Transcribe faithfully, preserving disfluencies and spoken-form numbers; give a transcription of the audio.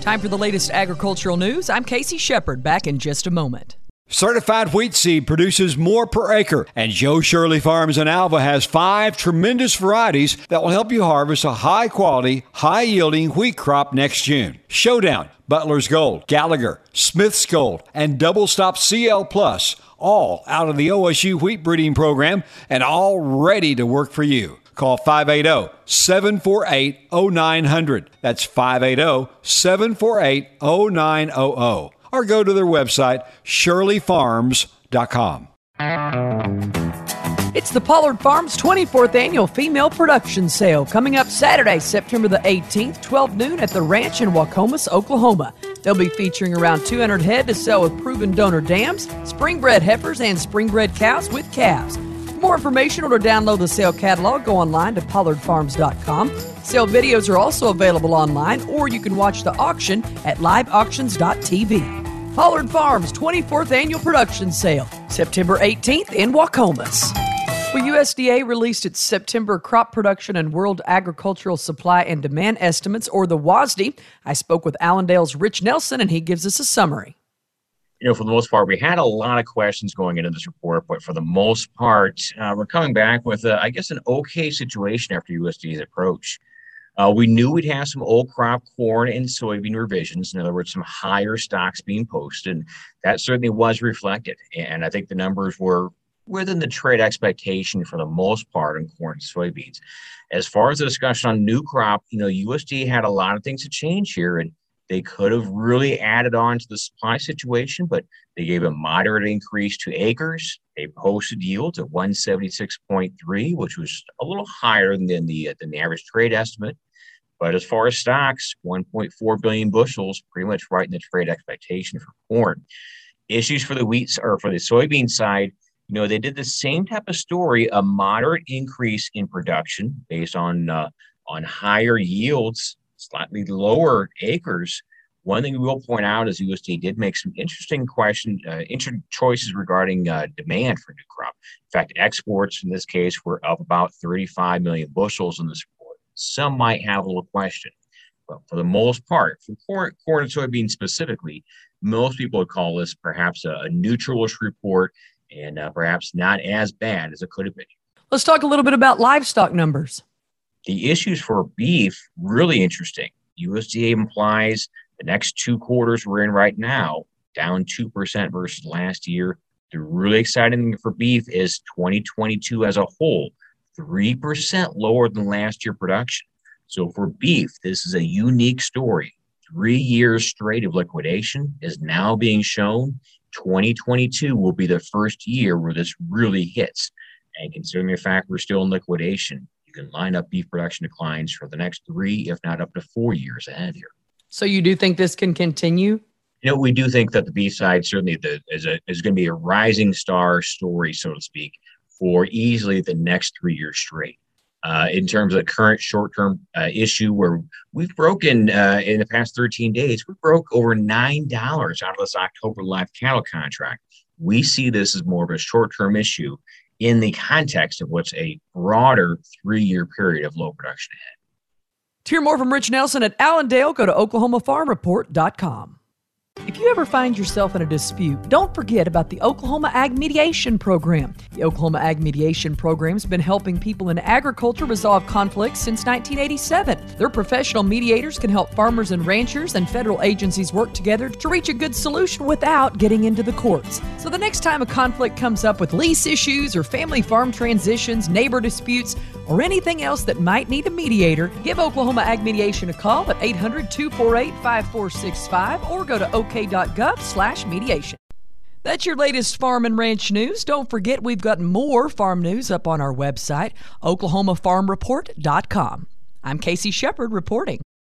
Time for the latest agricultural news. I'm Casey Shepard, back in just a moment. Certified wheat seed produces more per acre, and Joe Shirley Farms in Alva has five tremendous varieties that will help you harvest a high-quality, high-yielding wheat crop next June. Showdown, Butler's Gold, Gallagher, Smith's Gold, and Double Stop C L Plus, all out of the O S U wheat breeding program and all ready to work for you. Call five eight zero, seven four eight, zero nine zero zero. That's five eight zero, seven four eight, zero nine zero zero. Or go to their website, shirley farms dot com. It's the Pollard Farms twenty-fourth Annual Female Production Sale coming up Saturday, September the eighteenth, twelve noon at the ranch in Wacomas, Oklahoma. They'll be featuring around two hundred head to sell with proven donor dams, spring-bred heifers, and spring-bred cows with calves. For more information or to download the sale catalog, go online to pollard farms dot com. Sale videos are also available online, or you can watch the auction at live auctions dot t v. Pollard Farms twenty-fourth Annual Production Sale, September eighteenth in Wacomas. Well, U S D A released its September Crop Production and World Agricultural Supply and Demand Estimates, or the W A S D. I spoke with Allendale's Rich Nelson, and he gives us a summary. You know, for the most part, we had a lot of questions going into this report, but for the most part, uh, we're coming back with, uh, I guess, an okay situation after U S D A's approach. Uh, we knew we'd have some old crop corn and soybean revisions. In other words, some higher stocks being posted. And that certainly was reflected. And I think the numbers were within the trade expectation for the most part in corn and soybeans. As far as the discussion on new crop, you know, U S D A had a lot of things to change here, and they could have really added on to the supply situation, but they gave a moderate increase to acres. They posted yields at one seventy-six point three, which was a little higher than the, than the average trade estimate. But as far as stocks, one point four billion bushels, pretty much right in the trade expectation for corn. Issues for the wheat or for the soybean side, you know, they did the same type of story, a moderate increase in production based on uh, on higher yields, slightly lower acres. One thing we will point out is U S D A did make some interesting questions, uh, interesting choices regarding uh, demand for new crop. In fact, exports in this case were up about thirty-five million bushels in this report. Some might have a little question, but for the most part, for corn, corn and soybeans specifically, most people would call this perhaps a, a neutral-ish report and uh, perhaps not as bad as it could have been. Let's talk a little bit about livestock numbers. The issues for beef, really interesting. U S D A implies the next two quarters we're in right now, down two percent versus last year. The really exciting thing for beef is twenty twenty-two as a whole, three percent lower than last year production. So for beef, this is a unique story. Three years straight of liquidation is now being shown. twenty twenty-two will be the first year where this really hits. And considering the fact we're still in liquidation, you can line up beef production declines for the next three, if not up to four years ahead here. So you do think this can continue? You know, we do think that the beef side certainly the, is, a, is going to be a rising star story, so to speak, for easily the next three years straight. Uh, in terms of the current short-term uh, issue where we've broken uh, in the past thirteen days, we broke over nine dollars out of this October live cattle contract. We see this as more of a short-term issue in the context of what's a broader three-year period of low production ahead. To hear more from Rich Nelson at Allendale, go to oklahoma farm report dot com. If you ever find yourself in a dispute, don't forget about the Oklahoma Ag Mediation Program. The Oklahoma Ag Mediation Program has been helping people in agriculture resolve conflicts since nineteen eighty-seven. Their professional mediators can help farmers and ranchers and federal agencies work together to reach a good solution without getting into the courts. So the next time a conflict comes up with lease issues or family farm transitions, neighbor disputes, or anything else that might need a mediator, give Oklahoma Ag Mediation a call at eight hundred, two four eight, five four six five or go to ok dot gov slash mediation. That's your latest farm and ranch news. Don't forget we've got more farm news up on our website, oklahoma farm report dot com. I'm Casey Shepard reporting.